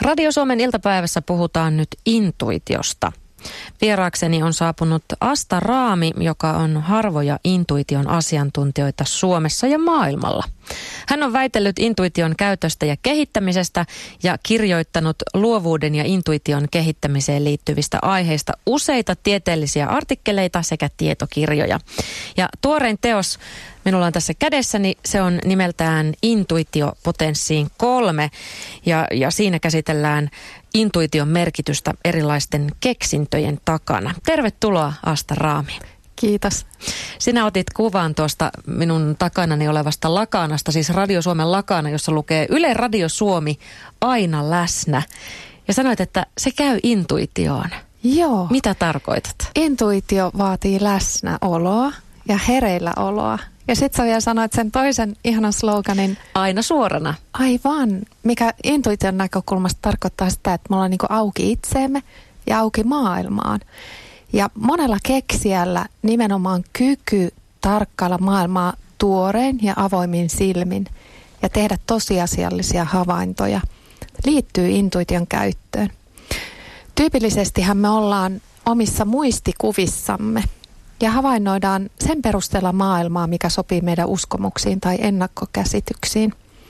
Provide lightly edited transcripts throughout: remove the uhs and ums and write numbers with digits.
Radio Suomen iltapäivässä puhutaan nyt intuitiosta. Vieraakseni on saapunut Asta Raami, joka on harvoja intuition asiantuntijoita Suomessa ja maailmalla. Hän on väitellyt intuition käytöstä ja kehittämisestä ja kirjoittanut luovuuden ja intuition kehittämiseen liittyvistä aiheista useita tieteellisiä artikkeleita sekä tietokirjoja. Ja tuorein teos minulla on tässä kädessäni, se on nimeltään Intuitio potenssiin 3 ja siinä käsitellään intuition merkitystä erilaisten keksintöjen takana. Tervetuloa Asta Raami. Kiitos. Sinä otit kuvan tuosta minun takanani olevasta lakanasta, siis Radio Suomen lakana, jossa lukee Yle Radio Suomi aina läsnä. Ja sanoit, että se käy intuitioon. Joo. Mitä tarkoitat? Intuitio vaatii läsnäoloa ja hereilläoloa. Ja sit sä vielä sanoit sen toisen ihanan sloganin. Aina suorana. Aivan. Mikä intuition näkökulmasta tarkoittaa sitä, että me ollaan niin kuin auki itseemme ja auki maailmaan. Ja monella keksijällä nimenomaan kyky tarkkailla maailmaa tuorein ja avoimin silmin ja tehdä tosiasiallisia havaintoja liittyy intuition käyttöön. Tyypillisestihän me ollaan omissa muistikuvissamme ja havainnoidaan sen perusteella maailmaa, mikä sopii meidän uskomuksiin tai ennakkokäsityksiin.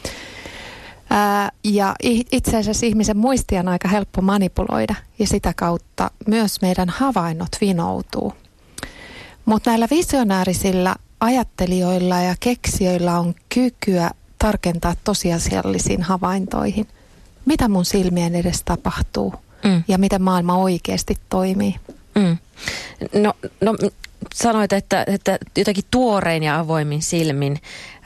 Ja itse asiassa ihmisen muistia on aika helppo manipuloida ja sitä kautta myös meidän havainnot vinoutuu. Mutta näillä visionäärisillä ajattelijoilla ja keksijöillä on kykyä tarkentaa tosiasiallisiin havaintoihin, mitä mun silmien edessä tapahtuu ja miten maailma oikeasti toimii. No sanoit, että jotenkin tuorein ja avoimin silmin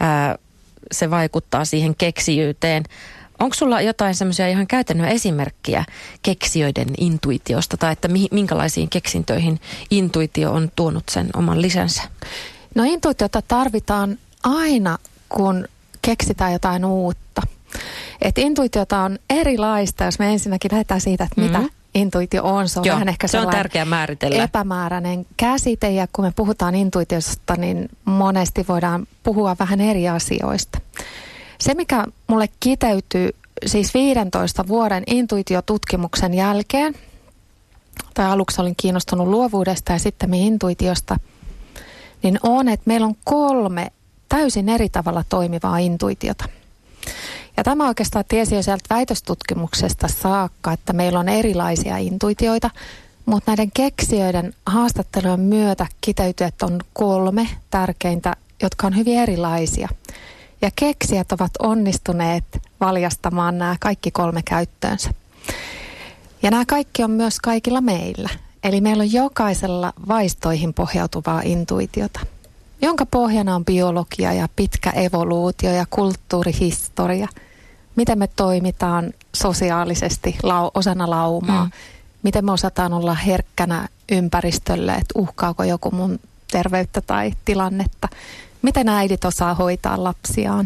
se vaikuttaa siihen keksijyyteen. Onko sulla jotain semmoisia ihan käytännön esimerkkiä keksijöiden intuitiosta tai että minkälaisiin keksintöihin intuitio on tuonut sen oman lisänsä? No intuitiota tarvitaan aina, kun keksitään jotain uutta. Et intuitiota on erilaista, jos me ensinnäkin lähdetään siitä, että mitä intuitio on. Se on vähän ehkä se on tärkeä määritellä. Epämääräinen käsite ja kun me puhutaan intuitiosta, niin monesti voidaan puhua vähän eri asioista. Se, mikä mulle kiteytyy siis 15 vuoden intuitiotutkimuksen jälkeen, tai aluksi olin kiinnostunut luovuudesta ja sitten intuitiosta, niin on, että meillä on 3 täysin eri tavalla toimivaa intuitiota. Ja tämä oikeastaan tiesi jo sieltä väitöstutkimuksesta saakka, että meillä on erilaisia intuitioita, mutta näiden keksijöiden haastattelujen myötä kiteytyy, että on 3 tärkeintä, jotka on hyvin erilaisia. Ja keksijät ovat onnistuneet valjastamaan nämä kaikki 3 käyttöönsä. Ja nämä kaikki on myös kaikilla meillä. Eli meillä on jokaisella vaistoihin pohjautuvaa intuitiota, jonka pohjana on biologia ja pitkä evoluutio ja kulttuurihistoria. Miten me toimitaan sosiaalisesti osana laumaa. Miten me osataan olla herkkänä ympäristölle, että uhkaako joku mun terveyttä tai tilannetta. Miten äidit osaa hoitaa lapsiaan.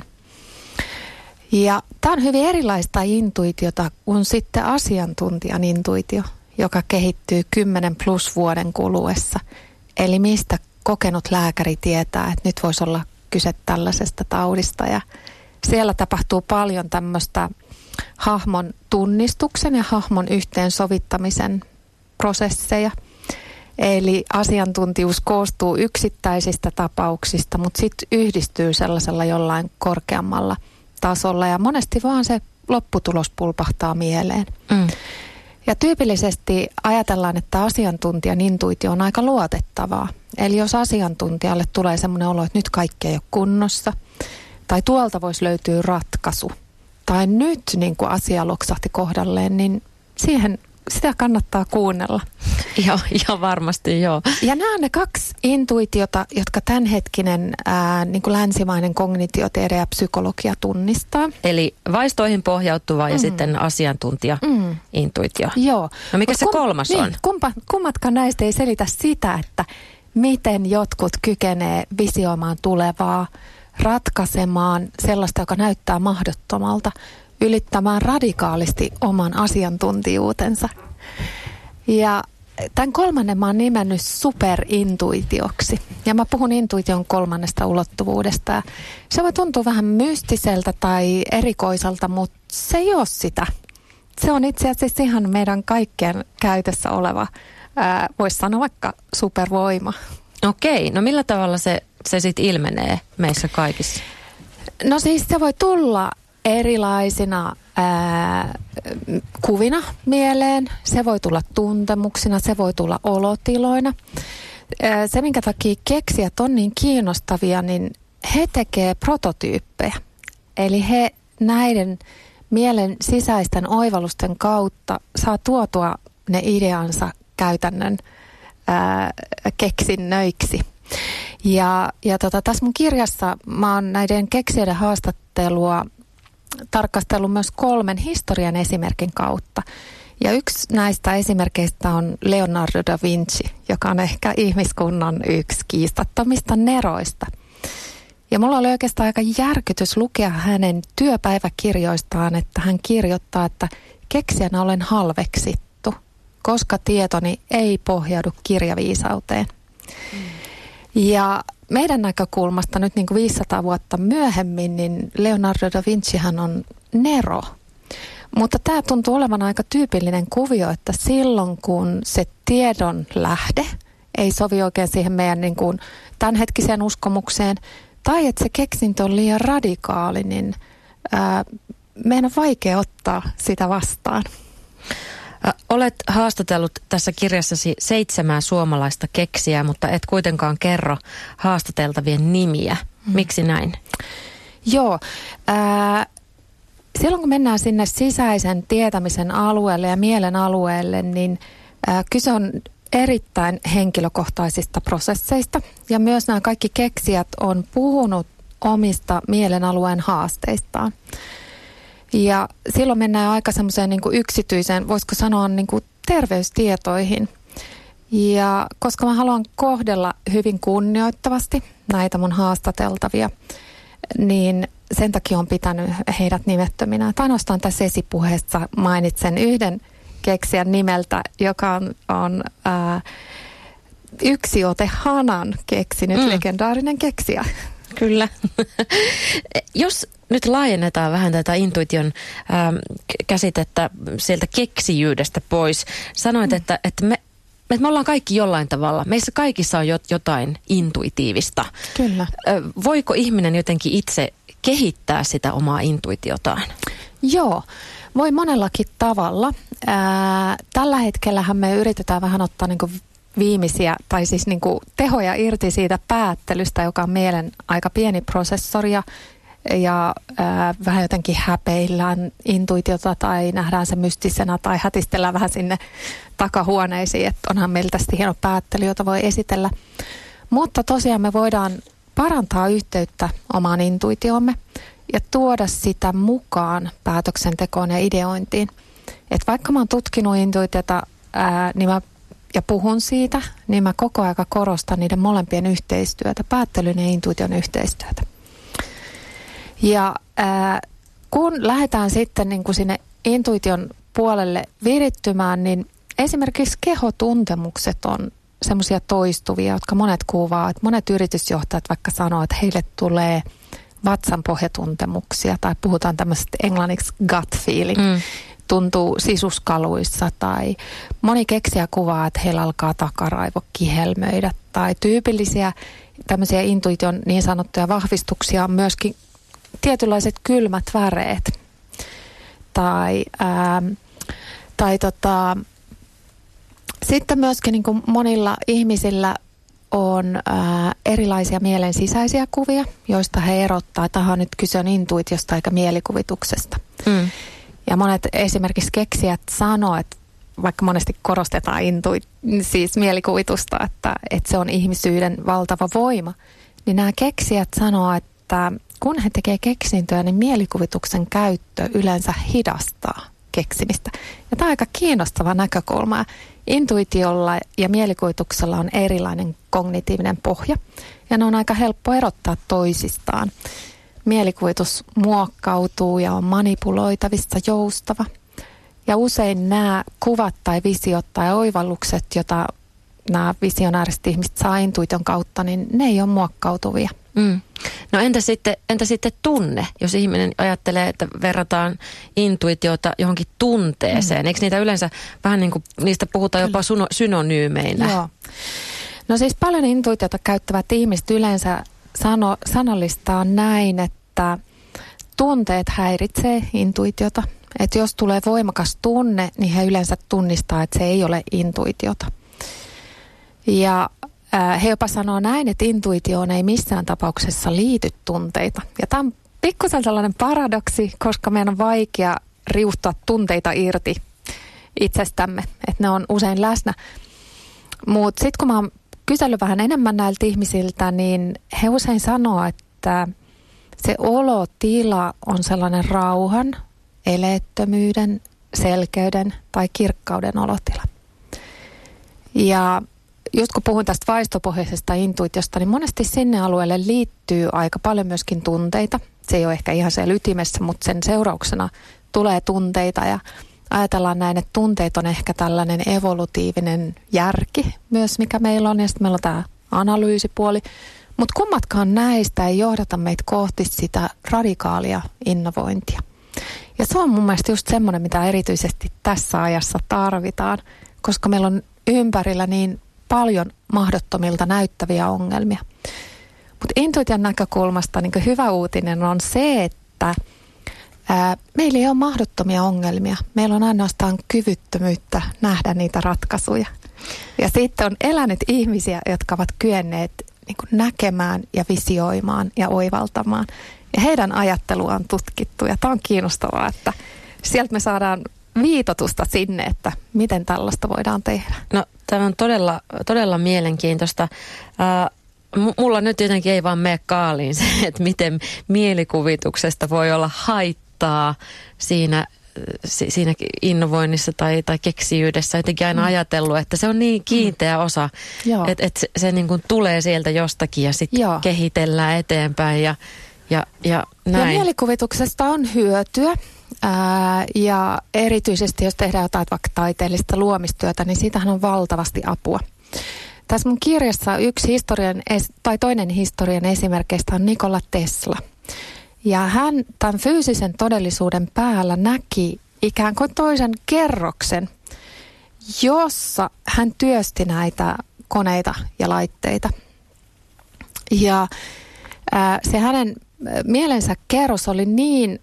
Ja tämä on hyvin erilaista intuitiota kuin sitten asiantuntijan intuitio, joka kehittyy 10 plus vuoden kuluessa. Eli mistä kokenut lääkäri tietää, että nyt voisi olla kyse tällaisesta taudista. Ja siellä tapahtuu paljon tämmöistä hahmon tunnistuksen ja hahmon yhteensovittamisen prosesseja. Eli asiantuntijuus koostuu yksittäisistä tapauksista, mutta sitten yhdistyy sellaisella jollain korkeammalla tasolla. Ja monesti vaan se lopputulos pulpahtaa mieleen. Ja tyypillisesti ajatellaan, että asiantuntijan intuitio on aika luotettavaa. Eli jos asiantuntijalle tulee semmoinen olo, että nyt kaikki ei ole kunnossa, tai tuolta voisi löytyä ratkaisu, tai nyt niin kuin asia loksahti kohdalleen, niin sitä kannattaa kuunnella. Joo, varmasti joo. Ja nämä on ne 2 intuitiota, jotka tämänhetkinen niin kuin länsimainen kognitiotiede ja psykologia tunnistaa. Eli vaistoihin pohjautuva ja sitten asiantuntija-intuitio. Joo. No mikä se 3 on? Kummatkaan näistä ei selitä sitä, että miten jotkut kykenee visioimaan tulevaa, ratkaisemaan sellaista, joka näyttää mahdottomalta, ylittämään radikaalisti oman asiantuntijuutensa. Ja tämän 3. mä oon nimennyt superintuitioksi. Ja mä puhun intuition 3. ulottuvuudesta. Se voi tuntua vähän mystiseltä tai erikoiselta, mutta se ei ole sitä. se on itse asiassa ihan meidän kaikkien käytössä oleva, voisi sanoa vaikka supervoima. Okei, no millä tavalla se sitten ilmenee meissä kaikissa? No siis se voi tulla erilaisina kuvina mieleen, se voi tulla tuntemuksina, se voi tulla olotiloina. Se, minkä takia keksijät on niin kiinnostavia, niin he tekee prototyyppejä. Eli he näiden mielen sisäisten oivallusten kautta saa tuotua ne ideansa käytännön keksinnöiksi. Ja tässä mun kirjassa mä oon näiden keksijöiden haastattelua tarkastellut myös 3 historian esimerkin kautta. Ja yksi näistä esimerkkeistä on Leonardo da Vinci, joka on ehkä ihmiskunnan yksi kiistattomista neroista. Ja mulla oli oikeastaan aika järkytys lukea hänen työpäiväkirjoistaan, että hän kirjoittaa, että keksijänä olen halveksittu, koska tietoni ei pohjaudu kirjaviisauteen. Ja meidän näkökulmasta nyt niin kuin 500 vuotta myöhemmin, niin Leonardo da Vincihan on nero. Mutta tämä tuntuu olevan aika tyypillinen kuvio, että silloin kun se tiedon lähde ei sovi oikein siihen meidän niin kuin tämänhetkiseen uskomukseen, tai että se keksintö on liian radikaali, niin meidän on vaikea ottaa sitä vastaan. Olet haastatellut tässä kirjassasi 7 suomalaista keksijää, mutta et kuitenkaan kerro haastateltavien nimiä. Miksi näin? Joo, silloin kun mennään sinne sisäisen tietämisen alueelle ja mielen alueelle, niin kyse on erittäin henkilökohtaisista prosesseista. Ja myös nämä kaikki keksijät on puhunut omista mielen alueen haasteistaan. Ja silloin mennään aika semmoiseen niin kuin yksityiseen, voisiko sanoa niin kuin terveystietoihin. Ja koska mä haluan kohdella hyvin kunnioittavasti näitä mun haastateltavia, niin sen takia on pitänyt heidät nimettöminä. Ainoastaan tässä esipuheessa mainitsen yhden keksijän nimeltä, joka on Yksiote Hanan keksinyt, legendaarinen keksijä. Kyllä. Jos nyt laajennetaan vähän tätä intuition käsitettä sieltä keksijyydestä pois. Sanoit, että me ollaan kaikki jollain tavalla. Meissä kaikissa on jotain intuitiivista. Kyllä. Voiko ihminen jotenkin itse kehittää sitä omaa intuitiotaan? Joo, voi monellakin tavalla. Tällä hetkellähän me yritetään vähän ottaa niin kuin viimeisiä, tai siis niin kuin tehoja irti siitä päättelystä, joka on mielen aika pieni prosessori ja vähän jotenkin häpeillään intuitiota tai nähdään se mystisenä tai hätistellään vähän sinne takahuoneisiin, että onhan meillä tästä hieno päättely, jota voi esitellä. Mutta tosiaan me voidaan parantaa yhteyttä omaan intuitiomme ja tuoda sitä mukaan päätöksentekoon ja ideointiin. Että vaikka mä oon tutkinut intuitiota ja puhun siitä, niin mä koko ajan korostan niiden molempien yhteistyötä, päättelyn ja intuition yhteistyötä. Ja kun lähdetään sitten niin kuin sinne intuition puolelle virittymään, niin esimerkiksi kehotuntemukset on semmoisia toistuvia, jotka monet kuvaa. Että monet yritysjohtajat vaikka sanoo, että heille tulee vatsanpohjatuntemuksia tai puhutaan tämmöisestä englanniksi gut feeling. Tuntuu sisuskaluissa tai moni keksijä kuvaa, että heillä alkaa takaraivo kihelmöidä tai tyypillisiä tämmöisiä intuition niin sanottuja vahvistuksia on myöskin tietynlaiset kylmät väreet sitten myöskin niin kuin monilla ihmisillä on erilaisia mielen sisäisiä kuvia, joista he erottaa, että nyt kyse on intuitiosta eikä mielikuvituksesta. Ja monet esimerkiksi keksijät sanoo, että vaikka monesti korostetaan siis mielikuvitusta, että se on ihmisyyden valtava voima, niin nämä keksijät sanoo, että kun he tekee keksintöä, niin mielikuvituksen käyttö yleensä hidastaa keksimistä. Ja tämä on aika kiinnostava näkökulma. Intuitiolla ja mielikuvituksella on erilainen kognitiivinen pohja, ja ne on aika helppo erottaa toisistaan. Mielikuvitus muokkautuu ja on manipuloitavissa, joustava. Ja usein nämä kuvat tai visiot tai oivallukset, joita nämä visionääriset ihmiset saa intuition kautta, niin ne ei ole muokkautuvia. No entä sitten tunne, jos ihminen ajattelee, että verrataan intuitiota johonkin tunteeseen? Eikö niitä yleensä vähän niin kuin, niistä puhutaan jopa synonyymeinä? Joo. No siis paljon intuitiota käyttävät ihmiset yleensä sanallistaa näin, että tunteet häiritsee intuitiota. Että jos tulee voimakas tunne, niin he yleensä tunnistaa, että se ei ole intuitiota. Ja he jopa sanoo näin, että intuitioon ei missään tapauksessa liity tunteita. Ja tämä on pikkusen sellainen paradoksi, koska meidän on vaikea riuhtaa tunteita irti itsestämme. Että ne on usein läsnä. Mutta sitten kun mä oon kysellyt vähän enemmän näiltä ihmisiltä, niin he usein sanoo, että se olotila on sellainen rauhan, eleettömyyden, selkeyden tai kirkkauden olotila. Ja just kun puhun tästä vaistopohjaisesta intuitiosta, niin monesti sinne alueelle liittyy aika paljon myöskin tunteita. Se ei ole ehkä ihan siellä ytimessä, mutta sen seurauksena tulee tunteita ja ajatellaan näin, että tunteet on ehkä tällainen evolutiivinen järki myös, mikä meillä on. Ja sitten meillä on tämä analyysipuoli. Mutta kummatkaan näistä ei johdata meitä kohti sitä radikaalia innovointia. Ja se on mun mielestä just semmoinen, mitä erityisesti tässä ajassa tarvitaan, koska meillä on ympärillä niin paljon mahdottomilta näyttäviä ongelmia. Mutta intuition näkökulmasta niin hyvä uutinen on se, että meillä ei ole mahdottomia ongelmia. Meillä on ainoastaan kyvyttömyyttä nähdä niitä ratkaisuja. Ja sitten on elänyt ihmisiä, jotka ovat kyenneet niin näkemään ja visioimaan ja oivaltamaan. Ja heidän ajattelua on tutkittu ja tämä on kiinnostavaa, että sieltä me saadaan viitotusta sinne, että miten tällaista voidaan tehdä. No tämä on todella mielenkiintoista. Mulla nyt jotenkin ei vaan mene kaaliin se, että miten mielikuvituksesta voi olla haittaa siinä innovoinnissa tai keksijyydessä. Jotenkin aina ajatellut, että se on niin kiinteä osa, että se niin kuin tulee sieltä jostakin ja sitten kehitellään eteenpäin ja näin. Ja mielikuvituksesta on hyötyä. Ja erityisesti jos tehdään jotain vaikka taiteellista luomistyötä, niin siitähän on valtavasti apua. Tässä mun kirjassa toinen historian esimerkkeistä on Nikola Tesla. Ja hän tämän fyysisen todellisuuden päällä näki ikään kuin toisen kerroksen, jossa hän työsti näitä koneita ja laitteita. Ja se hänen mielensä kerros oli niin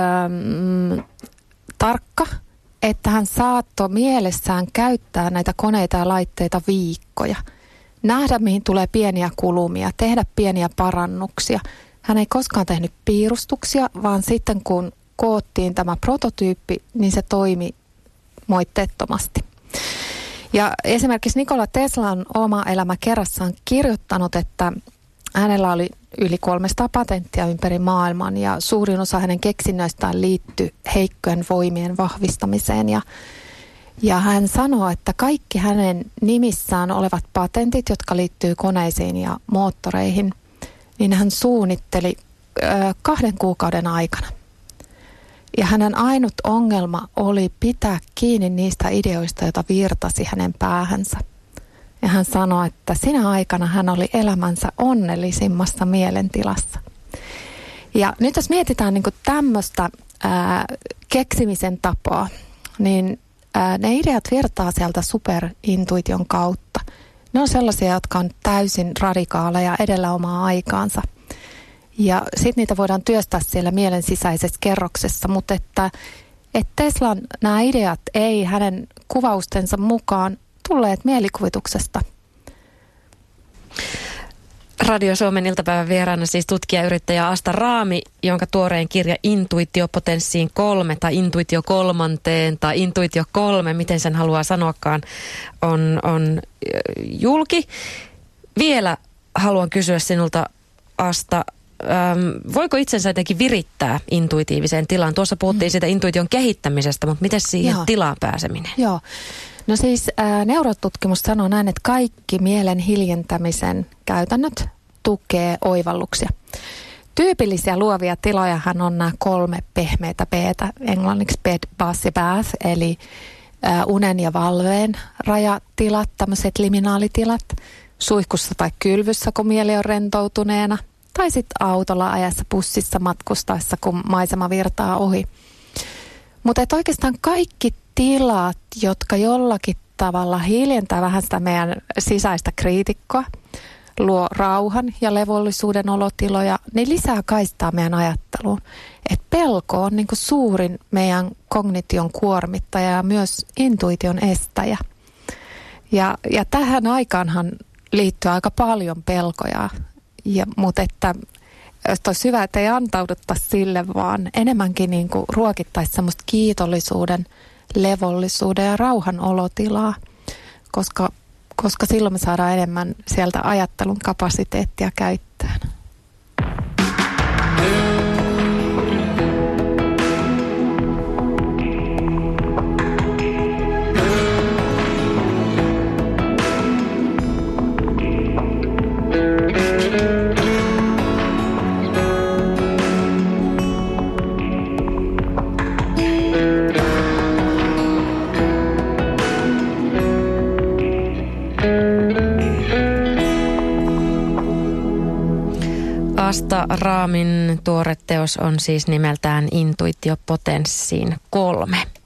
tarkka, että hän saattoi mielessään käyttää näitä koneita ja laitteita viikkoja. Nähdä, mihin tulee pieniä kulumia, tehdä pieniä parannuksia. Hän ei koskaan tehnyt piirustuksia, vaan sitten kun koottiin tämä prototyyppi, niin se toimi moitteettomasti. Ja esimerkiksi Nikola Tesla on oma elämä kerrassaan kirjoittanut, että hänellä oli yli 300 patenttia ympäri maailman ja suurin osa hänen keksinnöistään liittyi heikkojen voimien vahvistamiseen. Ja hän sanoo, että kaikki hänen nimissään olevat patentit, jotka liittyy koneisiin ja moottoreihin, niin hän suunnitteli 2 kuukauden aikana. Ja hänen ainut ongelma oli pitää kiinni niistä ideoista, joita virtasi hänen päähänsä. Ja hän sanoi, että sinä aikana hän oli elämänsä onnellisimmassa mielentilassa. Ja nyt jos mietitään niin kuin tämmöistä keksimisen tapaa, niin ne ideat virtaa sieltä superintuition kautta. Ne on sellaisia, jotka on täysin radikaaleja edellä omaa aikaansa. Ja sitten niitä voidaan työstää siellä mielen sisäisessä kerroksessa, mutta että Teslan nämä ideat ei hänen kuvaustensa mukaan tulleet mielikuvituksesta. Radio Suomen iltapäivän vieraana siis tutkija-yrittäjä Asta Raami, jonka tuorein kirja Intuitiopotenssiin 3 tai Intuitio 3 tai Intuitio 3, miten sen haluaa sanoakaan, on julki. Vielä haluan kysyä sinulta, Asta, voiko itsensä jotenkin virittää intuitiiviseen tilaan? Tuossa puhuttiin siitä intuition kehittämisestä, mutta miten siihen tilaan pääseminen? Joo. No siis neurotutkimus sanoo näin, että kaikki mielen hiljentämisen käytännöt tukee oivalluksia. Tyypillisiä luovia tilojahan on nämä 3 pehmeitä B:tä, englanniksi bed, bath ja bath, eli unen ja valveen rajatilat, tämmöiset liminaalitilat, suihkussa tai kylvyssä, kun mieli on rentoutuneena, tai sitten autolla ajassa bussissa matkustaessa, kun maisema virtaa ohi. Mutta oikeastaan kaikki tilat, jotka jollakin tavalla hiljentää vähän sitä meidän sisäistä kriitikkoa, luo rauhan ja levollisuuden olotiloja, niin lisää kaistaa meidän ajatteluun. Et pelko on niinku suurin meidän kognition kuormittaja ja myös intuition estäjä. Ja tähän aikaanhan liittyy aika paljon pelkoja, mutta että olisi hyvä, että ei antauduttaisi sille, vaan enemmänkin niinku ruokittaisi semmoista kiitollisuuden, levollisuuden ja rauhan olotilaa, koska silloin me saadaan enemmän sieltä ajattelun kapasiteettia käyttöön. Asta Raamin tuore teos on siis nimeltään Intuitio Potenssiin 3.